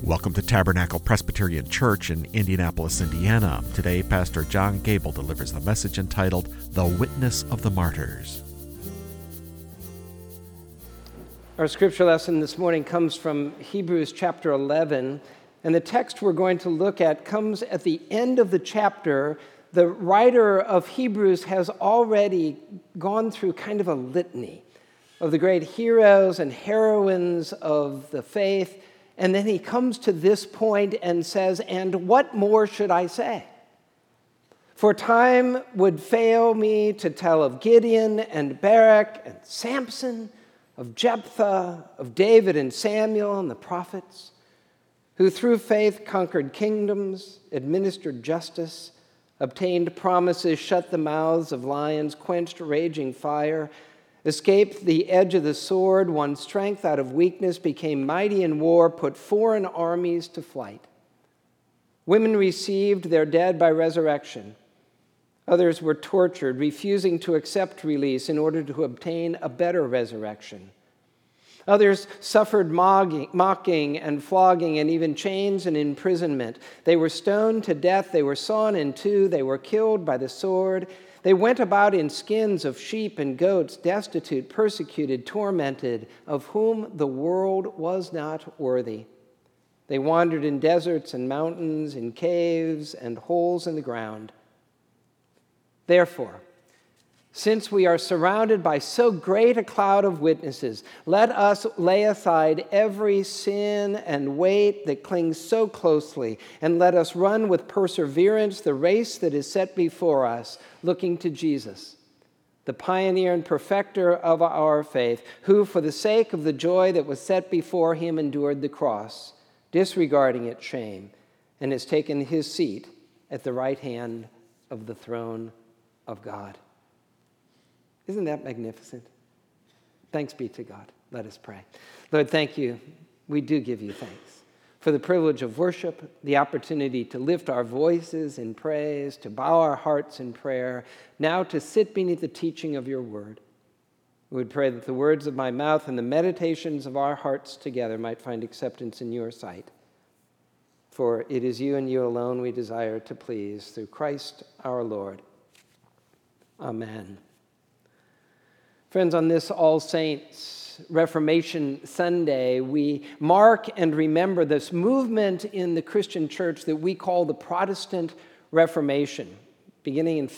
Welcome to Tabernacle Presbyterian Church in Indianapolis, Indiana. Today, Pastor John Gable delivers the message entitled, The Witness of the Martyrs. Our scripture lesson this morning comes from Hebrews chapter 11, and the text we're going to look at comes at the end of the chapter. The writer of Hebrews has already gone through kind of a litany of the great heroes and heroines of the faith. And then he comes to this point and says, and what more should I say? For time would fail me to tell of Gideon and Barak and Samson, of Jephthah, of David and Samuel and the prophets, who through faith conquered kingdoms, administered justice, obtained promises, shut the mouths of lions, quenched raging fire, escaped the edge of the sword, won strength out of weakness, became mighty in war, put foreign armies to flight. Women received their dead by resurrection. Others were tortured, refusing to accept release in order to obtain a better resurrection. Others suffered mocking and flogging and even chains and imprisonment. They were stoned to death. They were sawn in two. They were killed by the sword. They went about in skins of sheep and goats, destitute, persecuted, tormented, of whom the world was not worthy. They wandered in deserts and mountains, in caves and holes in the ground. Therefore, since we are surrounded by so great a cloud of witnesses, let us lay aside every sin and weight that clings so closely, and let us run with perseverance the race that is set before us, looking to Jesus, the pioneer and perfecter of our faith, who, for the sake of the joy that was set before him, endured the cross, disregarding its shame, and has taken his seat at the right hand of the throne of God. Isn't that magnificent? Thanks be to God. Let us pray. Lord, thank you. We do give you thanks for the privilege of worship, the opportunity to lift our voices in praise, to bow our hearts in prayer, now to sit beneath the teaching of your word. We would pray that the words of my mouth and the meditations of our hearts together might find acceptance in your sight. For it is you and you alone we desire to please, through Christ our Lord. Amen. Friends, on this All Saints Reformation Sunday, we mark and remember this movement in the Christian church that we call the Protestant Reformation, beginning in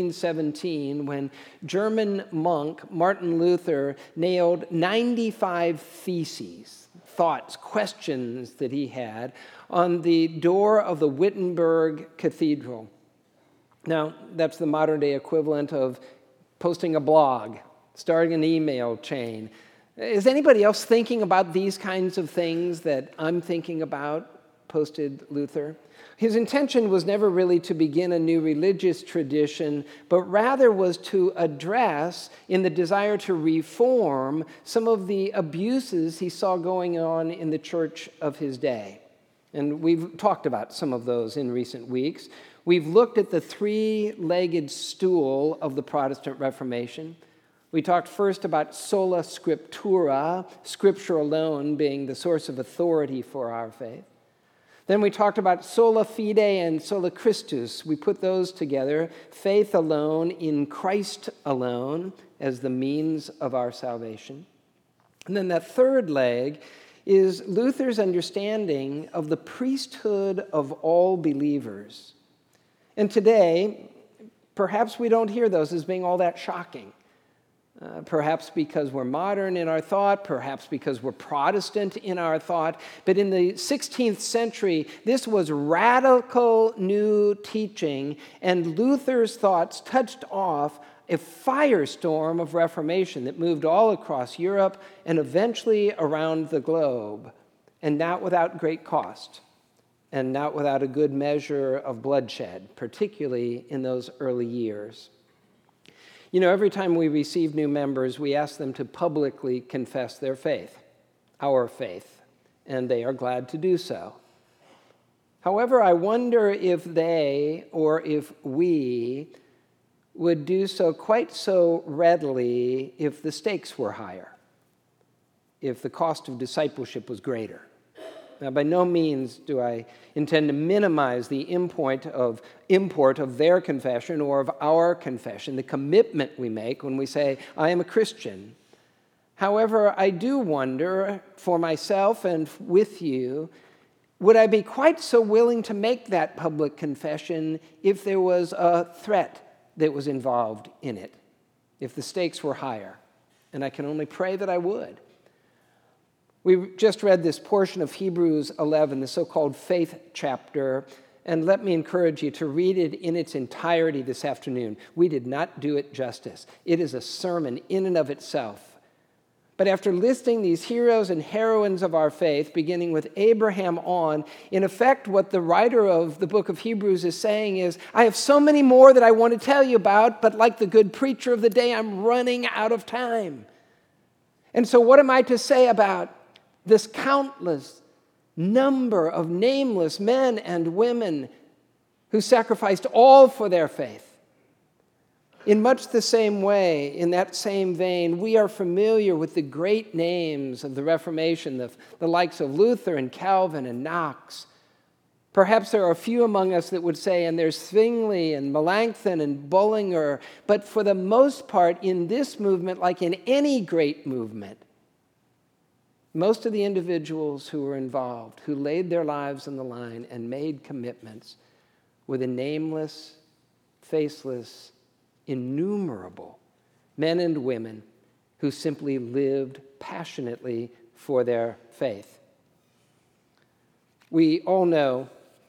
1517 when German monk Martin Luther nailed 95 theses, thoughts, questions that he had on the door of the Wittenberg Cathedral. Now, that's the modern-day equivalent of posting a blog, starting an email chain. Is anybody else thinking about these kinds of things that I'm thinking about? Posted Luther. His intention was never really to begin a new religious tradition, but rather was to address, in the desire to reform, some of the abuses he saw going on in the church of his day. And we've talked about some of those in recent weeks. We've looked at the three-legged stool of the Protestant Reformation. We talked first about sola scriptura, Scripture alone being the source of authority for our faith. Then we talked about sola fide and sola Christus. We put those together, faith alone in Christ alone as the means of our salvation. And then that third leg is Luther's understanding of the priesthood of all believers. And today, perhaps we don't hear those as being all that shocking. Perhaps because we're modern in our thought, perhaps because we're Protestant in our thought. But in the 16th century, this was radical new teaching, and Luther's thoughts touched off a firestorm of Reformation that moved all across Europe and eventually around the globe, and not without great cost, and not without a good measure of bloodshed, particularly in those early years. You know, every time we receive new members, we ask them to publicly confess their faith, our faith, and they are glad to do so. However, I wonder if they, or if we, would do so quite so readily if the stakes were higher, if the cost of discipleship was greater. Now, by no means do I intend to minimize the import of their confession or of our confession, the commitment we make when we say, I am a Christian. However, I do wonder for myself and with you, would I be quite so willing to make that public confession if there was a threat that was involved in it, if the stakes were higher? And I can only pray that I would. We just read this portion of Hebrews 11, the so-called faith chapter, and let me encourage you to read it in its entirety this afternoon. We did not do it justice. It is a sermon in and of itself. But after listing these heroes and heroines of our faith, beginning with Abraham on, in effect what the writer of the book of Hebrews is saying is, I have so many more that I want to tell you about, but like the good preacher of the day, I'm running out of time. And so what am I to say about this countless number of nameless men and women who sacrificed all for their faith? In much the same way, in that same vein, we are familiar with the great names of the Reformation, the likes of Luther and Calvin and Knox. Perhaps there are a few among us that would say, and there's Zwingli and Melanchthon and Bullinger, but for the most part, in this movement, like in any great movement, most of the individuals who were involved, who laid their lives on the line and made commitments, were the nameless, faceless, innumerable men and women who simply lived passionately for their faith. We all know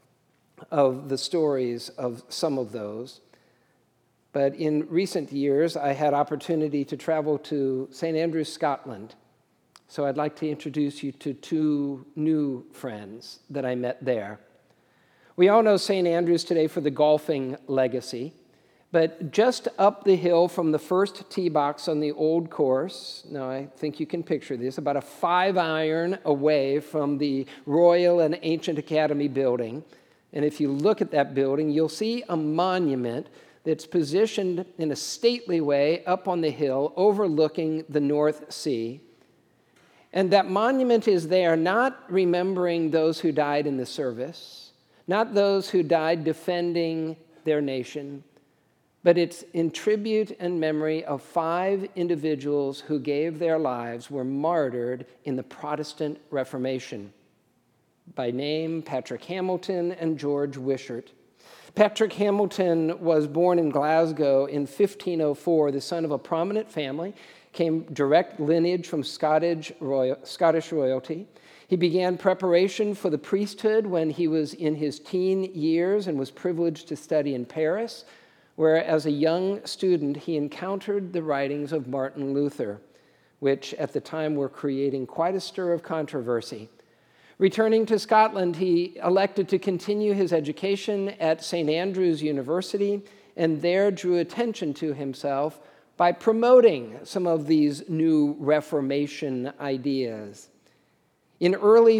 of the stories of some of those, but in recent years I had opportunity to travel to St. Andrews, Scotland. So I'd like to introduce you to two new friends that I met there. We all know St. Andrews today for the golfing legacy, but just up the hill from the first tee box on the old course, now I think you can picture this, about a 5-iron away from the Royal and Ancient Academy building. And if you look at that building, you'll see a monument that's positioned in a stately way up on the hill overlooking the North Sea. And that monument is there not remembering those who died in the service, not those who died defending their nation, but it's in tribute and memory of 5 individuals who gave their lives, were martyred in the Protestant Reformation. By name, Patrick Hamilton and George Wishart. Patrick Hamilton was born in Glasgow in 1504, the son of a prominent family, came direct lineage from Scottish royalty. He began preparation for the priesthood when he was in his teen years and was privileged to study in Paris, where as a young student he encountered the writings of Martin Luther, which at the time were creating quite a stir of controversy. Returning to Scotland, he elected to continue his education at St. Andrews University and there drew attention to himself by promoting some of these new Reformation ideas. In early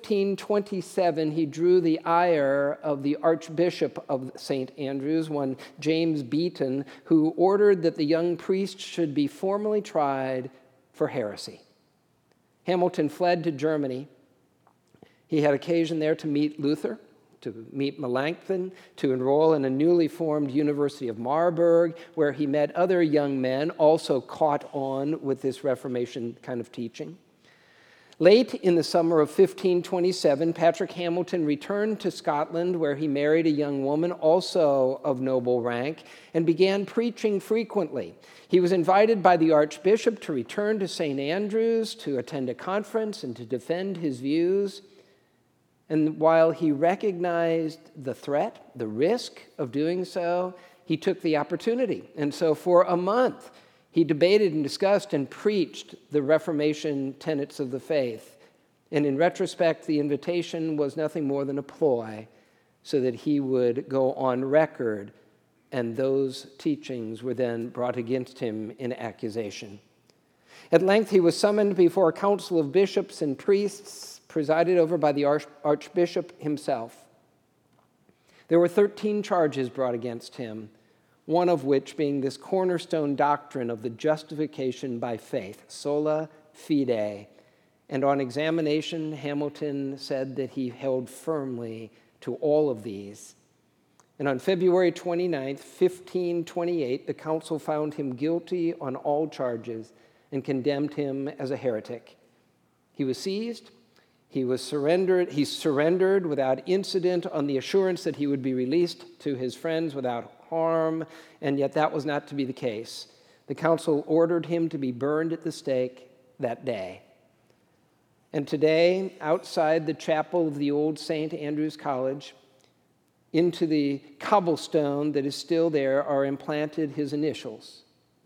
1527, he drew the ire of the Archbishop of St. Andrews, one James Beaton, who ordered that the young priest should be formally tried for heresy. Hamilton fled to Germany. He had occasion there to meet Luther, to meet Melanchthon, to enroll in a newly formed University of Marburg, where he met other young men also caught on with this Reformation kind of teaching. Late in the summer of 1527, Patrick Hamilton returned to Scotland, where he married a young woman also of noble rank and began preaching frequently. He was invited by the Archbishop to return to St. Andrews to attend a conference and to defend his views. And while he recognized the threat, the risk of doing so, he took the opportunity. And so for a month, he debated and discussed and preached the Reformation tenets of the faith. And in retrospect, the invitation was nothing more than a ploy so that he would go on record, and those teachings were then brought against him in accusation. At length, he was summoned before a council of bishops and priests presided over by the Archbishop himself. There were 13 charges brought against him, one of which being this cornerstone doctrine of the justification by faith, sola fide, And on examination, Hamilton said that he held firmly to all of these. And on February 29th, 1528, the council found him guilty on all charges and condemned him as a heretic. He was seized. He surrendered without incident on the assurance that he would be released to his friends without harm, and yet that was not to be the case. The council ordered him to be burned at the stake that day. And today, outside the chapel of the old St. Andrew's College, into the cobblestone that is still there are implanted his initials,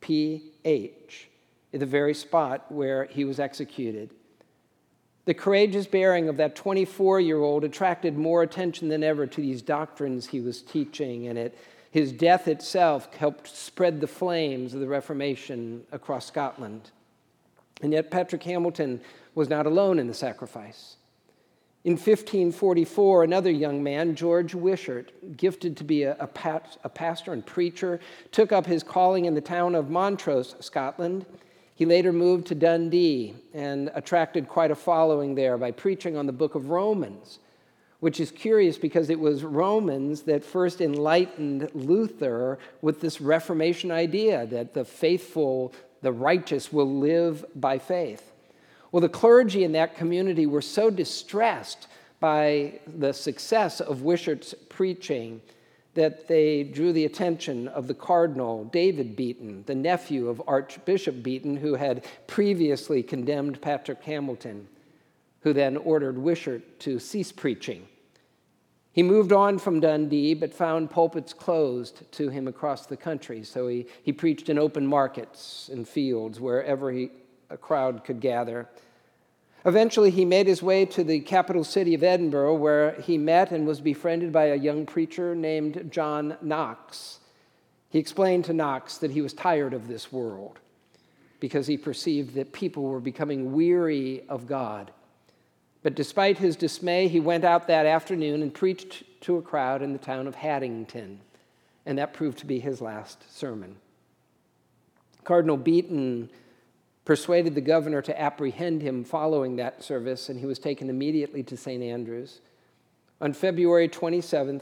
P.H., at the very spot where he was executed. The courageous bearing of that 24-year-old attracted more attention than ever to these doctrines he was teaching, and his death itself helped spread the flames of the Reformation across Scotland. And yet Patrick Hamilton was not alone in the sacrifice. In 1544, another young man, George Wishart, gifted to be a pastor and preacher, took up his calling in the town of Montrose, Scotland. He later moved to Dundee and attracted quite a following there by preaching on the book of Romans, which is curious because it was Romans that first enlightened Luther with this Reformation idea that the faithful, the righteous will live by faith. Well, the clergy in that community were so distressed by the success of Wishart's preaching that they drew the attention of the Cardinal David Beaton, the nephew of Archbishop Beaton, who had previously condemned Patrick Hamilton, who then ordered Wishart to cease preaching. He moved on from Dundee, but found pulpits closed to him across the country, so he preached in open markets and fields, wherever a crowd could gather. Eventually, he made his way to the capital city of Edinburgh, where he met and was befriended by a young preacher named John Knox. He explained to Knox that he was tired of this world because he perceived that people were becoming weary of God. But despite his dismay, he went out that afternoon and preached to a crowd in the town of Haddington, and that proved to be his last sermon. Cardinal Beaton persuaded the governor to apprehend him following that service, and he was taken immediately to St. Andrews. On February 27th,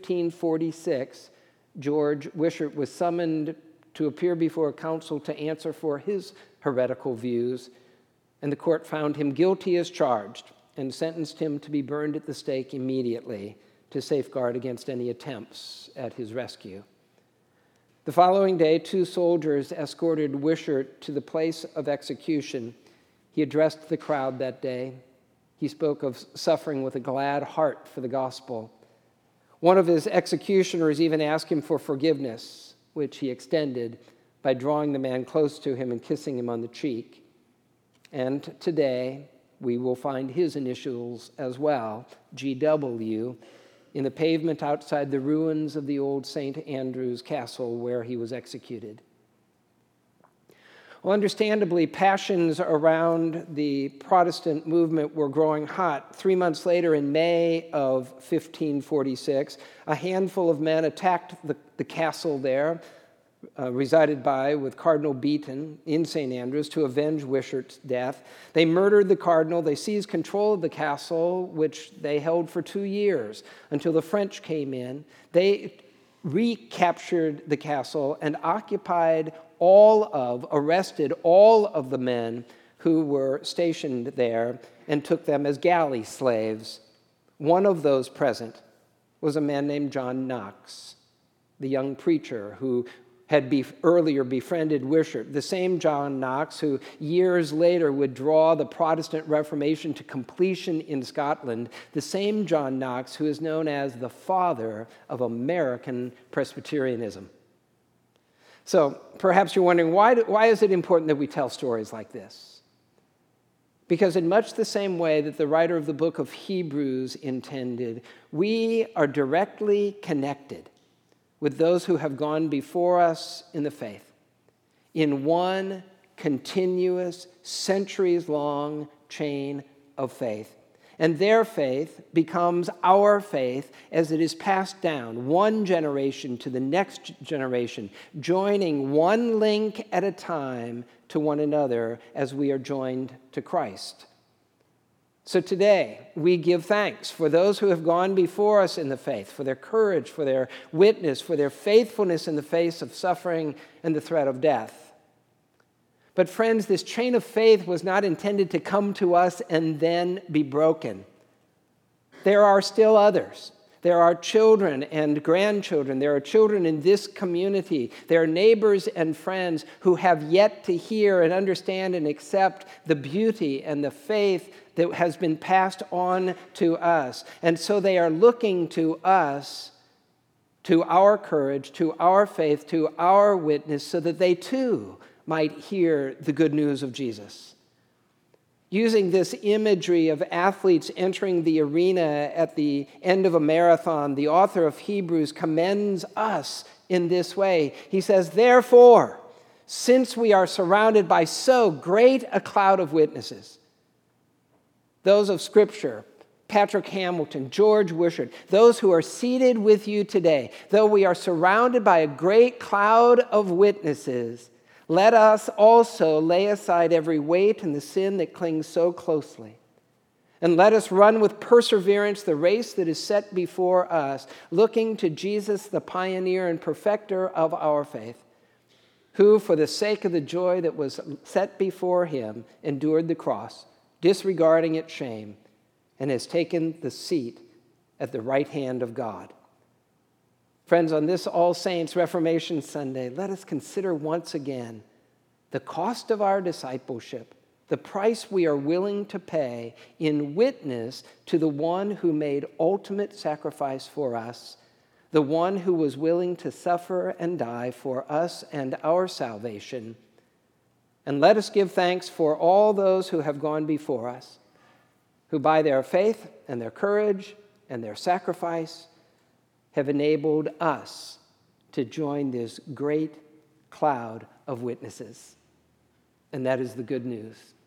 1546, George Wishart was summoned to appear before a council to answer for his heretical views, and the court found him guilty as charged and sentenced him to be burned at the stake immediately to safeguard against any attempts at his rescue. The following day, 2 soldiers escorted Wishart to the place of execution. He addressed the crowd that day. He spoke of suffering with a glad heart for the gospel. One of his executioners even asked him for forgiveness, which he extended by drawing the man close to him and kissing him on the cheek. And today, we will find his initials as well, G.W., in the pavement outside the ruins of the old St. Andrew's Castle where he was executed. Well, understandably, passions around the Protestant movement were growing hot. 3 months later, in May of 1546, a handful of men attacked the castle there, resided by with Cardinal Beaton in St. Andrews, to avenge Wishart's death. They murdered the cardinal. They seized control of the castle, which they held for 2 years until the French came in. They recaptured the castle and arrested all of the men who were stationed there and took them as galley slaves. One of those present was a man named John Knox, the young preacher who had earlier befriended Wishart, the same John Knox who years later would draw the Protestant Reformation to completion in Scotland, the same John Knox who is known as the father of American Presbyterianism. So perhaps you're wondering, why is it important that we tell stories like this? Because in much the same way that the writer of the book of Hebrews intended, we are directly connected with those who have gone before us in the faith, in one continuous, centuries-long chain of faith. And their faith becomes our faith as it is passed down one generation to the next generation, joining one link at a time to one another as we are joined to Christ. So today, we give thanks for those who have gone before us in the faith, for their courage, for their witness, for their faithfulness in the face of suffering and the threat of death. But friends, this chain of faith was not intended to come to us and then be broken. There are still others. There are children and grandchildren. There are children in this community. There are neighbors and friends who have yet to hear and understand and accept the beauty and the faith that has been passed on to us. And so they are looking to us, to our courage, to our faith, to our witness, so that they too might hear the good news of Jesus. Using this imagery of athletes entering the arena at the end of a marathon, the author of Hebrews commends us in this way. He says, "Therefore, since we are surrounded by so great a cloud of witnesses," those of Scripture, Patrick Hamilton, George Wishart, those who are seated with you today, though we are surrounded by a great cloud of witnesses, let us also lay aside every weight and the sin that clings so closely. And let us run with perseverance the race that is set before us, looking to Jesus, the pioneer and perfecter of our faith, who, for the sake of the joy that was set before him, endured the cross, disregarding its shame, and has taken the seat at the right hand of God. Friends, on this All Saints Reformation Sunday, let us consider once again the cost of our discipleship, the price we are willing to pay in witness to the one who made ultimate sacrifice for us, the one who was willing to suffer and die for us and our salvation. And let us give thanks for all those who have gone before us, who by their faith and their courage and their sacrifice have enabled us to join this great cloud of witnesses. And that is the good news.